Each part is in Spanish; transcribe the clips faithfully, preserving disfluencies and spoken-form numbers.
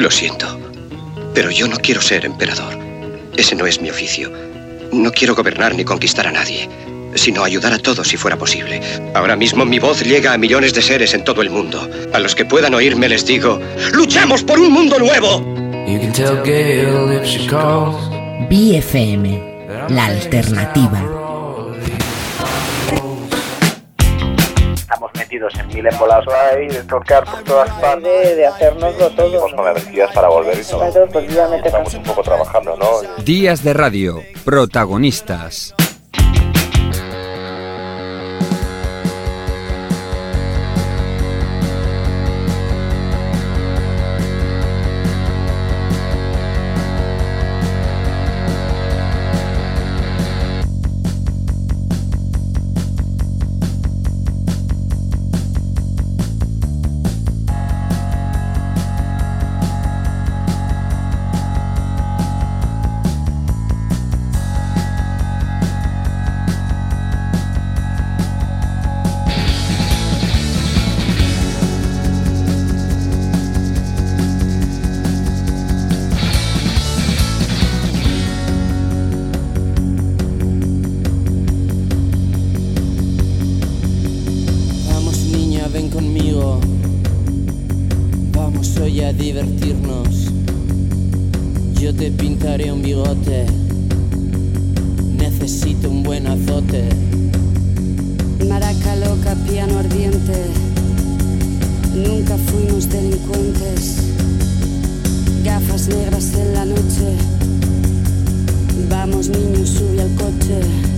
Lo siento, pero yo no quiero ser emperador. Ese no es mi oficio. No quiero gobernar ni conquistar a nadie, sino ayudar a todos si fuera posible. Ahora mismo mi voz llega a millones de seres en todo el mundo. A los que puedan oírme les digo: ¡luchamos por un mundo nuevo! B F M, la alternativa. Estamos metidos en mil embolados ahí, de tocar por todas partes, de, de hacérnoslo todo. Estamos con energías para volver y todo. Pero, pues, estamos un poco trabajando, ¿no? Días de radio, protagonistas. Divertirnos, yo te pintaré un bigote, necesito un buen azote. Maraca loca, piano ardiente, nunca fuimos delincuentes. Gafas negras en la noche, vamos niños, sube al coche.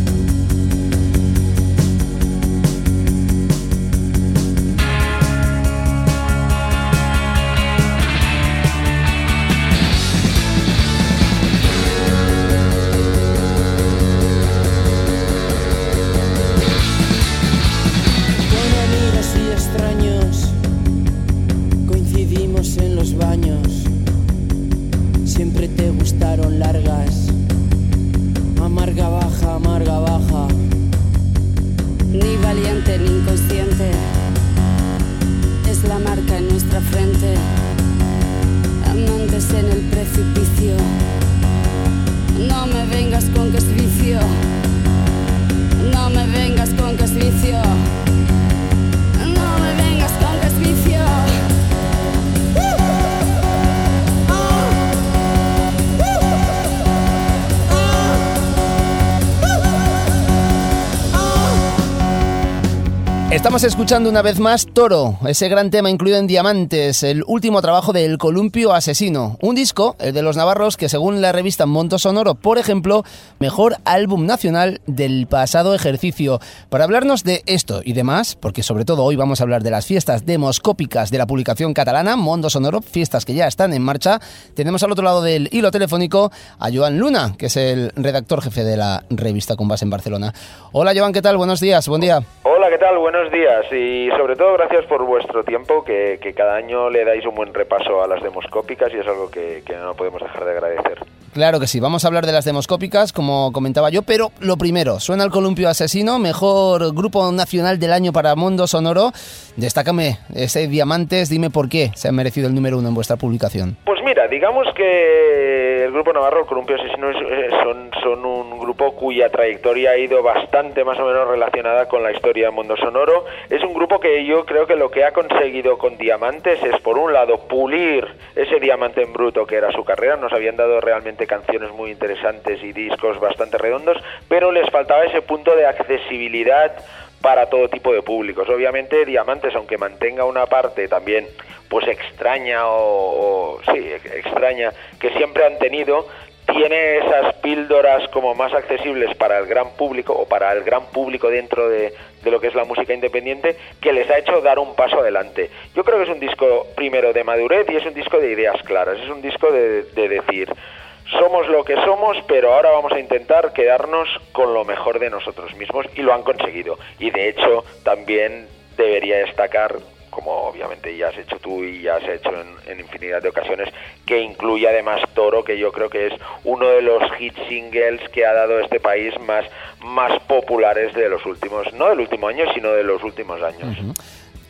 Siempre te gustaron largas, amarga baja, amarga baja. Ni valiente ni inconsciente, es la marca en nuestra frente. Amantes en el precipicio, no me vengas con que es vicio. No me vengas con que es vicio. No me vengas con que es vicio. Estamos escuchando una vez más Toro, ese gran tema incluido en Diamantes, el último trabajo del Columpio Asesino. Un disco, el de los navarros, que según la revista Mundo Sonoro, por ejemplo, mejor álbum nacional del pasado ejercicio. Para hablarnos de esto y demás, porque sobre todo hoy vamos a hablar de las fiestas demoscópicas de la publicación catalana Mundo Sonoro, fiestas que ya están en marcha, tenemos al otro lado del hilo telefónico a Joan Luna, que es el redactor jefe de la revista con base en Barcelona. Hola Joan, ¿qué tal? Buenos días, buen día. Hola, ¿qué tal? Buenos días y sobre todo gracias por vuestro tiempo, que, que cada año le dais un buen repaso a las demoscópicas y es algo que, que no podemos dejar de agradecer. Claro que sí, vamos a hablar de las demoscópicas, como comentaba yo, pero lo primero, suena el Columpio Asesino, mejor grupo nacional del año para Mundo Sonoro. Destácame ese Diamantes, dime por qué se ha merecido el número uno en vuestra publicación. Pues mira, digamos que el grupo navarro, el Columpio Asesino, es, son, son un grupo cuya trayectoria ha ido bastante más o menos relacionada con la historia de Mundo Sonoro. Es un grupo que yo creo que lo que ha conseguido con Diamantes es, por un lado, pulir ese diamante en bruto que era su carrera. Nos habían dado realmente canciones muy interesantes y discos bastante redondos, pero les faltaba ese punto de accesibilidad para todo tipo de públicos. Obviamente Diamantes, aunque mantenga una parte también pues extraña o, o sí, extraña que siempre han tenido, tiene esas píldoras como más accesibles para el gran público o para el gran público dentro de, de lo que es la música independiente, que les ha hecho dar un paso adelante. Yo creo que es un disco primero de madurez y es un disco de ideas claras, es un disco de, de decir: somos lo que somos, pero ahora vamos a intentar quedarnos con lo mejor de nosotros mismos, y lo han conseguido. Y de hecho también debería destacar, como obviamente ya has hecho tú y ya has hecho en, en infinidad de ocasiones, que incluye además Toro, que yo creo que es uno de los hit singles que ha dado este país más, más populares de los últimos, no del último año, sino de los últimos años. Uh-huh.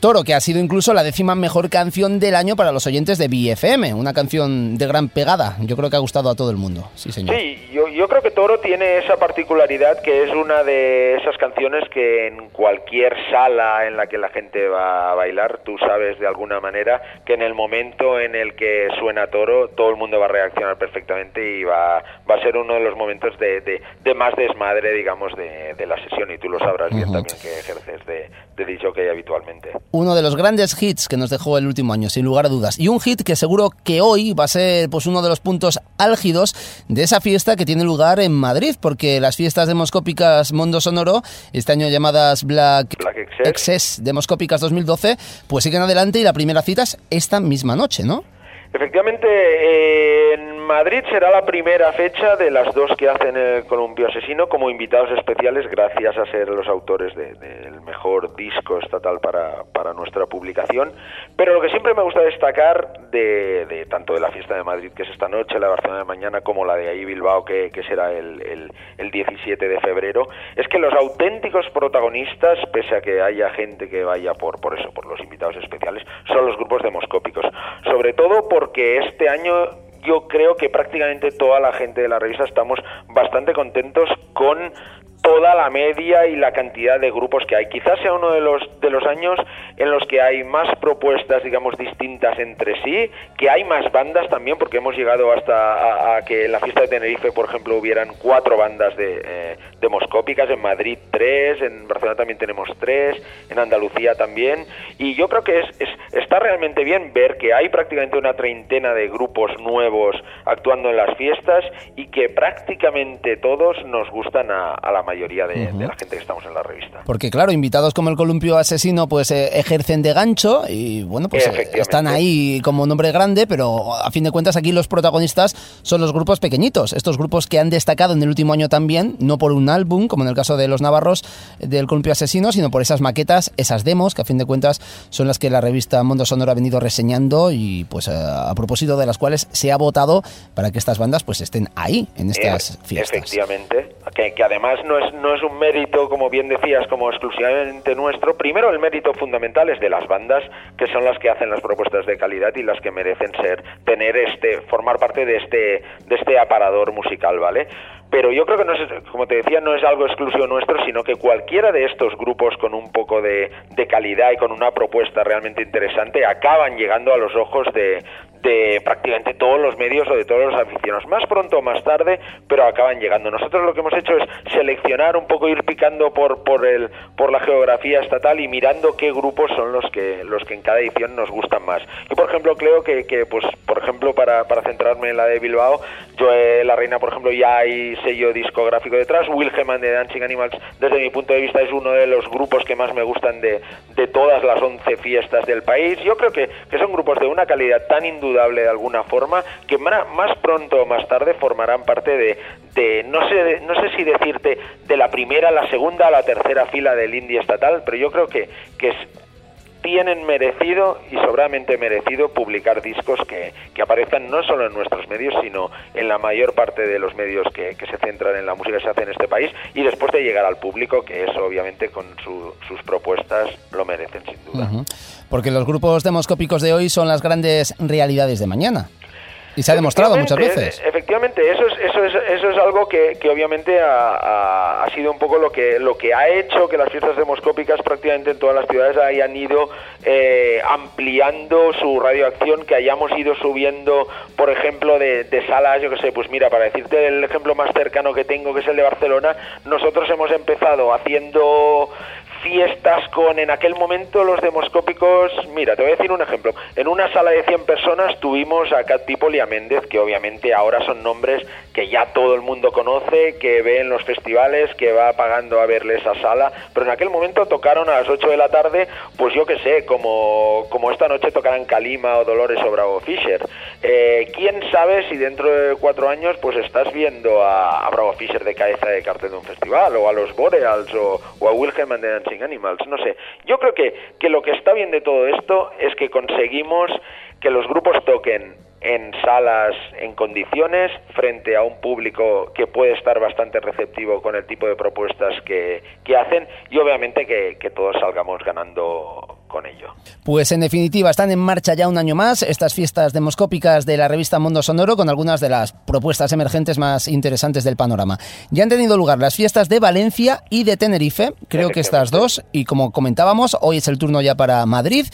Toro, que ha sido incluso la décima mejor canción del año para los oyentes de B F M, una canción de gran pegada. Yo creo que ha gustado a todo el mundo. Sí, señor. Sí, yo, yo creo que Toro tiene esa particularidad que es una de esas canciones que en cualquier sala en la que la gente va a bailar, tú sabes de alguna manera que en el momento en el que suena Toro, todo el mundo va a reaccionar perfectamente y va, va a ser uno de los momentos de, de, de más desmadre, digamos, de, de la sesión, y tú lo sabrás bien uh-huh. también que ejerces de, de D J habitualmente. Uno de los grandes hits que nos dejó el último año, sin lugar a dudas, y un hit que seguro que hoy va a ser pues uno de los puntos álgidos de esa fiesta que tiene lugar en Madrid, porque las fiestas demoscópicas Mundo Sonoro, este año llamadas Black, Black Excess. Excess Demoscópicas dos mil doce, pues siguen adelante y la primera cita es esta misma noche, ¿no? Efectivamente, eh, en Madrid será la primera fecha de las dos que hacen el Columpio Asesino como invitados especiales, gracias a ser los autores del de, de mejor disco estatal para, para nuestra publicación. Pero lo que siempre me gusta destacar de, de tanto de la fiesta de Madrid, que es esta noche, la de Barcelona de mañana, como la de ahí Bilbao, que, que será el, el, el diecisiete de febrero, es que los auténticos protagonistas, pese a que haya gente que vaya por, por eso, por los invitados especiales, son los grupos demoscópicos. Sobre todo por porque este año yo creo que prácticamente toda la gente de la revista estamos bastante contentos con toda la media y la cantidad de grupos que hay. Quizás sea uno de los de los años en los que hay más propuestas, digamos, distintas entre sí, que hay más bandas también, porque hemos llegado hasta a, a que en la fiesta de Tenerife, por ejemplo, hubieran cuatro bandas de eh, demoscópicas, en Madrid tres, en Barcelona también tenemos tres, en Andalucía también, y yo creo que es, es está realmente bien ver que hay prácticamente una treintena de grupos nuevos actuando en las fiestas y que prácticamente todos nos gustan a, a la mayoría de, uh-huh. de la gente que estamos en la revista. Porque claro, invitados como el Columpio Asesino pues eh, ejercen de gancho y bueno, pues eh, están ahí como nombre grande, pero a fin de cuentas aquí los protagonistas son los grupos pequeñitos, estos grupos que han destacado en el último año también, no por un álbum, como en el caso de los navarros del Columpio Asesino, sino por esas maquetas, esas demos, que a fin de cuentas son las que la revista Mundo Sonoro ha venido reseñando y pues a, a propósito de las cuales se ha votado para que estas bandas pues estén ahí en estas e- fiestas. Efectivamente, que, que además no es, no es un mérito, como bien decías, como exclusivamente nuestro. Primero, el mérito fundamental es de las bandas, que son las que hacen las propuestas de calidad y las que merecen ser, tener este, formar parte de este, de este aparador musical, ¿vale? Pero yo creo que no es, como te decía, no es algo exclusivo nuestro, sino que cualquiera de estos grupos con un poco de, de calidad y con una propuesta realmente interesante acaban llegando a los ojos de, de prácticamente todos los medios o de todos los aficionados, más pronto o más tarde, pero acaban llegando. Nosotros lo que hemos hecho es seleccionar un poco, ir picando por por el por la geografía estatal y mirando qué grupos son los que los que en cada edición nos gustan más. Yo, por ejemplo, creo que, que pues por ejemplo, para, para centrarme en la de Bilbao, yo eh, La Reina, por ejemplo, ya hay sello discográfico detrás. Wilhelm and the Dancing Animals, desde mi punto de vista, es uno de los grupos que más me gustan de, de todas las once fiestas del país. Yo creo que, que son grupos de una calidad tan indudable de alguna forma que más pronto o más tarde formarán parte de, de no sé de, no sé si decirte de la primera, la segunda o la tercera fila del indie estatal, pero yo creo que, que es, tienen merecido y sobradamente merecido publicar discos que, que aparezcan no solo en nuestros medios, sino en la mayor parte de los medios que, que se centran en la música que se hace en este país, y después de llegar al público, que eso obviamente con su, sus propuestas lo merecen sin duda. Uh-huh. Porque los grupos demoscópicos de hoy son las grandes realidades de mañana. Y se ha demostrado muchas veces. Efectivamente, eso es eso es eso es algo que, que obviamente ha, ha, ha sido un poco lo que lo que ha hecho que las fiestas demoscópicas prácticamente en todas las ciudades hayan ido eh, ampliando su radioacción, que hayamos ido subiendo, por ejemplo, de, de salas, yo que sé, pues mira, para decirte el ejemplo más cercano que tengo, que es el de Barcelona, nosotros hemos empezado haciendo fiestas con, en aquel momento, los demoscópicos. Mira, te voy a decir un ejemplo. En una sala de cien personas tuvimos a Cat People y a Méndez, que obviamente ahora son nombres que ya todo el mundo conoce, que ve en los festivales, que va pagando a verle esa sala, pero en aquel momento tocaron a las ocho de la tarde, pues yo qué sé, como, como esta noche tocarán Kalima o Dolores o Bravo Fisher. Eh, ¿Quién sabe si dentro de cuatro años pues estás viendo a, a Bravo Fisher de cabeza de cartel de un festival, o a los Boreals, o, o a Wilhelm and the Dancing Animals, no sé. Yo creo que, que lo que está bien de todo esto es que conseguimos que los grupos toquen en salas en condiciones frente a un público que puede estar bastante receptivo con el tipo de propuestas que, que hacen, y obviamente que, que todos salgamos ganando con ello. Pues en definitiva, están en marcha ya un año más estas fiestas demoscópicas de la revista Mundo Sonoro con algunas de las propuestas emergentes más interesantes del panorama. Ya han tenido lugar las fiestas de Valencia y de Tenerife, creo que estas dos, y como comentábamos, hoy es el turno ya para Madrid,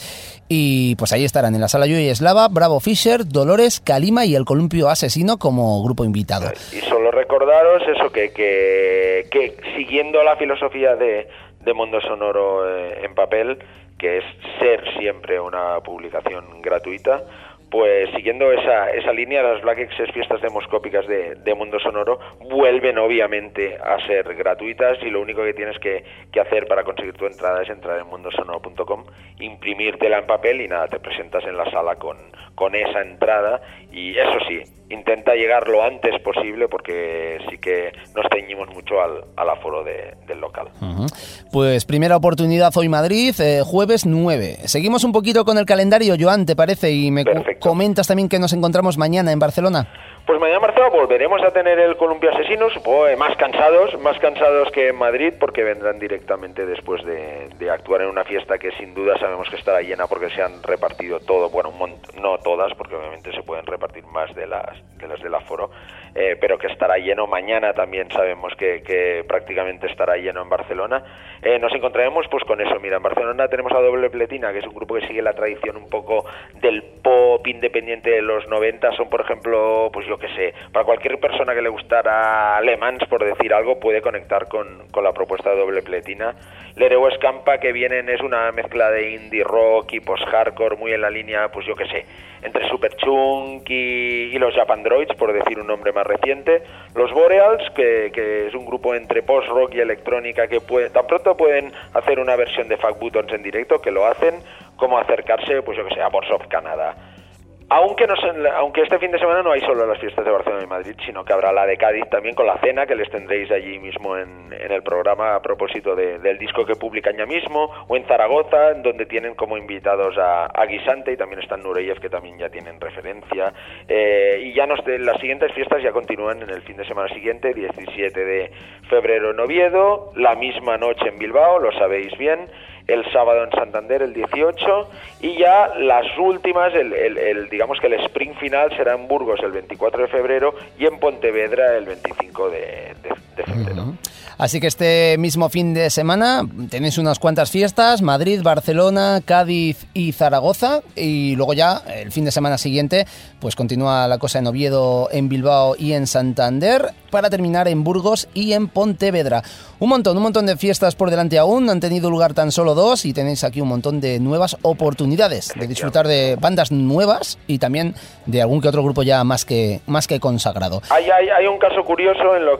y pues ahí estarán en la Sala Joy Eslava Bravo Fisher, Dolores, Kalima y el Columpio Asesino como grupo invitado. Y solo recordaros eso, que, que, que siguiendo la filosofía de, de Mundo Sonoro eh, en papel, que es ser siempre una publicación gratuita, pues siguiendo esa, esa línea, las Black Excess fiestas demoscópicas de, de Mundo Sonoro vuelven obviamente a ser gratuitas, y lo único que tienes que, que hacer para conseguir tu entrada es entrar en mundo sonoro punto com, imprimírtela en papel y nada, te presentas en la sala con, con esa entrada, y eso sí, intenta llegar lo antes posible porque sí que nos ceñimos mucho al, al aforo de, del local. Uh-huh. Pues primera oportunidad hoy Madrid, eh, jueves nueve. Seguimos un poquito con el calendario, Joan, ¿te parece? Y me Perfecto. Comentas también que nos encontramos mañana en Barcelona. Pues mañana en Barcelona volveremos a tener el Columpio Asesino, supongo eh, más cansados, más cansados que en Madrid, porque vendrán directamente después de, de actuar en una fiesta que sin duda sabemos que estará llena porque se han repartido todo, bueno, un mont- no todas, porque obviamente se pueden repartir más de las de las del aforo, eh, pero que estará lleno. Mañana también sabemos que, que prácticamente estará lleno en Barcelona. Eh, nos encontraremos pues con eso. Mira, en Barcelona tenemos a Doble Pletina, que es un grupo que sigue la tradición un poco del pop independiente de los noventa. Son, por ejemplo, pues yo que sé, para cualquier persona que le gustara Le Mans, por decir algo, puede conectar con, con la propuesta de Doble Pletina. L'Hereu Escampa, que vienen, es una mezcla de indie rock y post-hardcore, muy en la línea, pues yo que sé, entre Superchunk y, y los Japan Droids, por decir un nombre más reciente. Los Boreals, que, que es un grupo entre post-rock y electrónica, que puede, tan pronto pueden hacer una versión de Fat Buttons en directo, que lo hacen, como acercarse, pues yo que sé, a Boards of Canada. Aunque, no se, aunque este fin de semana no hay solo las fiestas de Barcelona y Madrid, sino que habrá la de Cádiz también, con la cena que les tendréis allí mismo en, en el programa a propósito de, del disco que publican ya mismo, o en Zaragoza, donde tienen como invitados a, a Guisante, y también están Nureyev, que también ya tienen referencia. Eh, y ya nos, de, las siguientes fiestas ya continúan en el fin de semana siguiente, diecisiete de febrero en Oviedo, la misma noche en Bilbao, lo sabéis bien, el sábado en Santander el dieciocho, y ya las últimas, el, el, el digamos que el sprint final será en Burgos el veinticuatro de febrero y en Pontevedra el veinticinco de, de, de febrero. Uh-huh. Así que este mismo fin de semana tenéis unas cuantas fiestas, Madrid, Barcelona, Cádiz y Zaragoza, y luego ya el fin de semana siguiente pues continúa la cosa en Oviedo, en Bilbao y en Santander, para terminar en Burgos y en Pontevedra. Un montón, un montón de fiestas por delante aún, han tenido lugar tan solo dos, y tenéis aquí un montón de nuevas oportunidades de disfrutar de bandas nuevas y también de algún que otro grupo ya más que más que consagrado. Hay, hay, hay un caso curioso en lo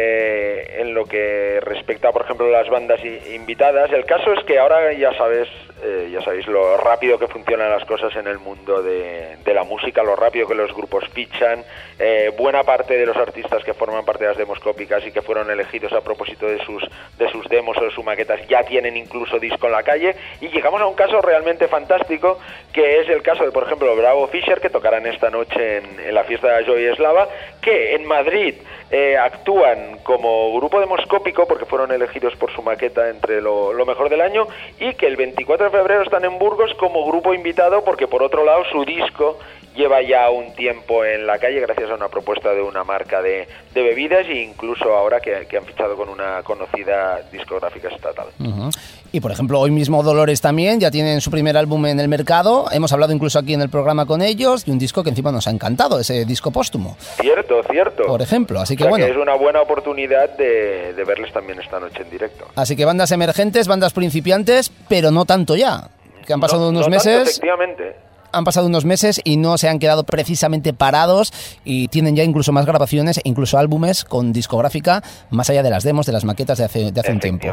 que en lo que respecta, por ejemplo, a las bandas invitadas. El caso es que ahora ya sabes, eh, ya sabéis lo rápido que funcionan las cosas en el mundo de, de la música, lo rápido que los grupos fichan. Eh, buena parte de los artistas que forman parte de las demoscópicas y que fueron elegidos a propósito de sus de sus demos o de sus maquetas ya tienen incluso disco en la calle, y llegamos a un caso realmente fantástico, que es el caso de, por ejemplo, Bravo Fisher, que tocarán esta noche en, en la fiesta de Joy Eslava, que en Madrid eh, actúan como grupo demoscópico porque fueron elegidos por su maqueta entre lo, lo mejor del año, y que el veinticuatro de febrero están en Burgos como grupo invitado porque, por otro lado, su disco lleva ya un tiempo en la calle gracias a una propuesta de una marca de, de bebidas, e incluso ahora que, que han fichado con una conocida discográfica estatal. Uh-huh. Y por ejemplo, hoy mismo Dolores también ya tienen su primer álbum en el mercado. Hemos hablado incluso aquí en el programa con ellos, y un disco que encima nos ha encantado, ese disco póstumo. Cierto, cierto. Por ejemplo, así que o sea, bueno. Que es una buena oportunidad de, de verles también esta noche en directo. Así que bandas emergentes, bandas principiantes, pero no tanto ya. Que han pasado no, unos no meses. Tanto, efectivamente. Han pasado unos meses y no se han quedado precisamente parados, y tienen ya incluso más grabaciones, incluso álbumes con discográfica, más allá de las demos, de las maquetas de hace, de hace un tiempo.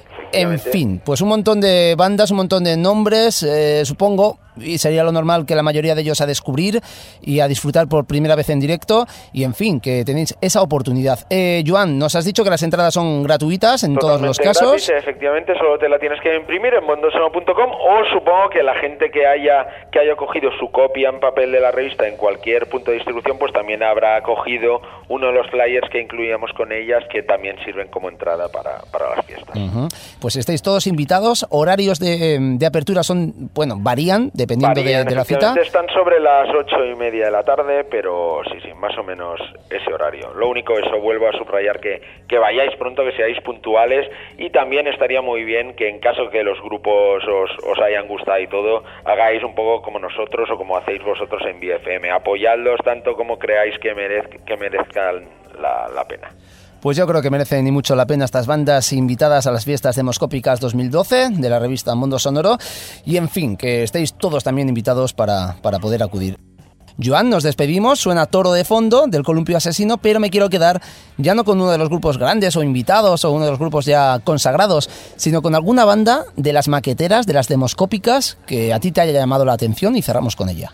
En fin, pues un montón de bandas, un montón de nombres, eh, supongo, y sería lo normal que la mayoría de ellos a descubrir y a disfrutar por primera vez en directo, y en fin, que tenéis esa oportunidad. Eh, Joan, nos has dicho que las entradas son gratuitas en Totalmente todos los casos. Gratis, efectivamente, solo te la tienes que imprimir en mundo sonoro punto com, o supongo que la gente que haya que haya cogido su copia en papel de la revista en cualquier punto de distribución, pues también habrá cogido uno de los flyers que incluíamos con ellas, que también sirven como entrada para, para las fiestas. Uh-huh. pues estáis todos invitados. Horarios de, de apertura son, bueno, varían dependiendo Varían, de, de la cita. Están sobre las ocho y media de la tarde, pero sí, sí, más o menos ese horario. Lo único, eso, vuelvo a subrayar que, que vayáis pronto, que seáis puntuales, y también estaría muy bien que en caso que los grupos os, os hayan gustado y todo, hagáis un poco como nosotros o como hacéis vosotros en B F M. Apoyadlos tanto como creáis que, merez, que merezcan la, la pena. Pues yo creo que merecen y mucho la pena estas bandas invitadas a las fiestas demoscópicas dos mil doce de la revista Mundo Sonoro, y en fin, que estéis todos también invitados para, para poder acudir. Joan, nos despedimos, suena Toro de fondo del Columpio Asesino, pero me quiero quedar ya no con uno de los grupos grandes o invitados o uno de los grupos ya consagrados, sino con alguna banda de las maqueteras, de las demoscópicas, que a ti te haya llamado la atención, y cerramos con ella.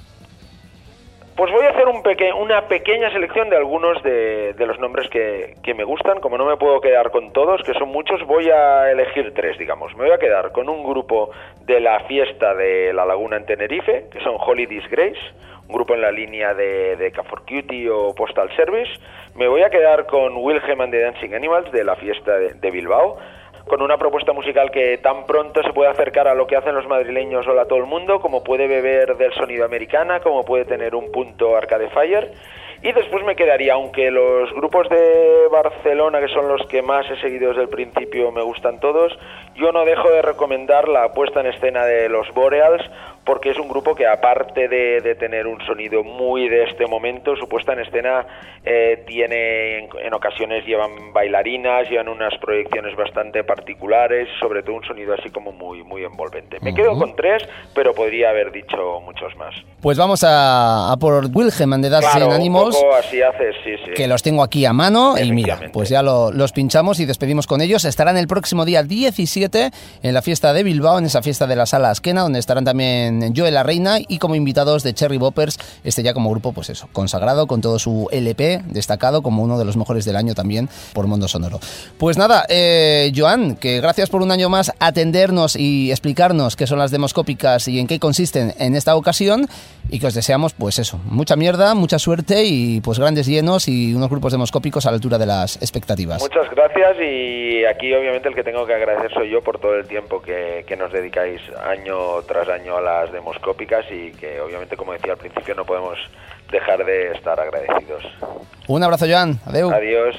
Pues voy a hacer un peque- una pequeña selección de algunos de, de los nombres que, que me gustan. Como no me puedo quedar con todos, que son muchos, voy a elegir tres, digamos. Me voy a quedar con un grupo de la fiesta de La Laguna en Tenerife, que son Holy Disgrace, un grupo en la línea de, de K cuatro Cutie o Postal Service. Me voy a quedar con Wilhelm and the Dancing Animals, de la fiesta de, de Bilbao, con una propuesta musical que tan pronto se puede acercar a lo que hacen los madrileños Hola a todo el mundo, como puede beber del sonido americana, como puede tener un punto Arcade Fire. Y después me quedaría, aunque los grupos de Barcelona, que son los que más he seguido desde el principio, me gustan todos, yo no dejo de recomendar la puesta en escena de los Boreals, porque es un grupo que, aparte de, de tener un sonido muy de este momento, su puesta en escena eh, tiene, en, en ocasiones llevan bailarinas, llevan unas proyecciones bastante particulares, sobre todo un sonido así como muy, muy envolvente. Me uh-huh. quedo con tres, pero podría haber dicho muchos más. Pues vamos a, a por Wilhelm and the Dancing claro, Animals, un poco así haces, sí, sí. que los tengo aquí a mano, y mira, pues ya lo, los pinchamos y despedimos con ellos. Estarán el próximo día diecisiete en la fiesta de Bilbao, en esa fiesta de la Sala Azkena, donde estarán también Joe la Reina, y como invitados de Cherry Boppers, este ya como grupo, pues eso, consagrado con todo su L P, destacado como uno de los mejores del año también por Mundo Sonoro. Pues nada, eh, Joan, que gracias por un año más atendernos y explicarnos qué son las demoscópicas y en qué consisten en esta ocasión, y que os deseamos, pues eso, mucha mierda, mucha suerte y pues grandes llenos y unos grupos demoscópicos a la altura de las expectativas. Muchas gracias, y aquí obviamente el que tengo que agradecer soy yo por todo el tiempo que, que nos dedicáis año tras año a las demoscópicas, y que obviamente, como decía al principio, no podemos dejar de estar agradecidos. Un abrazo, Joan. Adeu. Adiós.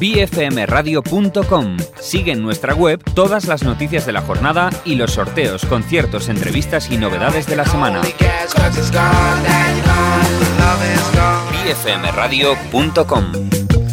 b f m radio punto com. Sigue en nuestra web todas las noticias de la jornada y los sorteos, conciertos, entrevistas y novedades de la semana. b f m radio punto com.